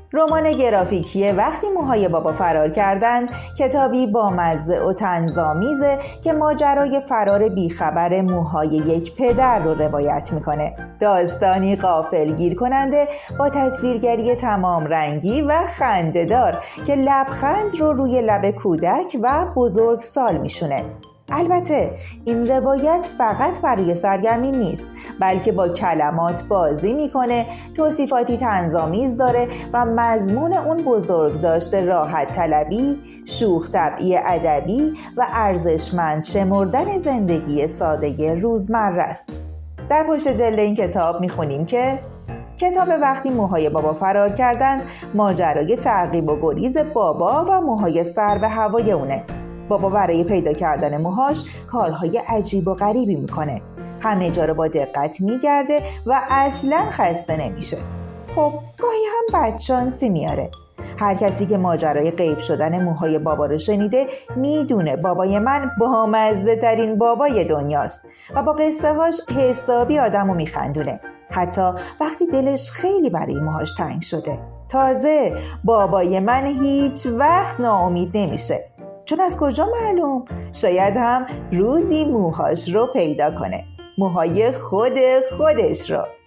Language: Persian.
رمان گرافیکی وقتی موهای بابا فرار کردند کتابی با مزه و طنزآمیزه که ماجرای فرار بیخبر موهای یک پدر رو روایت میکنه. داستانی غافلگیر کننده با تصویرگری تمام رنگی و خنده‌دار که لبخند رو روی لب کودک و بزرگسال میشونه. البته این روایت فقط برای سرگرمی نیست، بلکه با کلمات بازی میکنه، توصیفاتی طنزآمیز داره و مضمون اون بزرگ داشته راحت طلبی، شوخ طبعی ادبی و ارزشمند شمردن زندگی ساده روزمره است. در پشت جلد این کتاب میخونیم که کتاب وقتی موهای بابا فرار کردند ماجرای تعقیب و گریز بابا و موهای سر به هوای اونه. بابا برای پیدا کردن موهاش کارهای عجیب و غریبی میکنه. همه جا رو با دقت میگرده و اصلاً خسته نمیشه. خب گاهی هم بدشانسی میاره. هر کسی که ماجرای غیب شدن موهای بابا رو شنیده میدونه بابای من بامزه ترین بابای دنیاست و با قصه هاش حسابی آدمو میخندونه، حتی وقتی دلش خیلی برای موهاش تنگ شده. تازه بابای من هیچ وقت ناامید نمیشه، چون از کجا معلوم؟ شاید هم روزی موهاش رو پیدا کنه، موهای خودش رو.